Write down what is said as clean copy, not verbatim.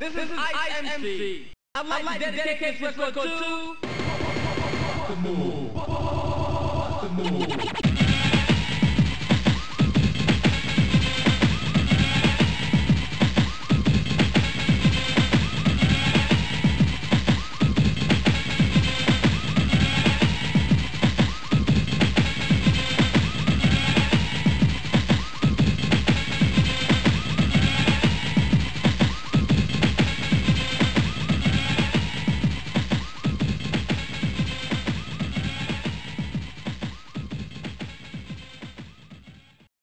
This is Ice MC. I'd like to dedicate this record to... The move.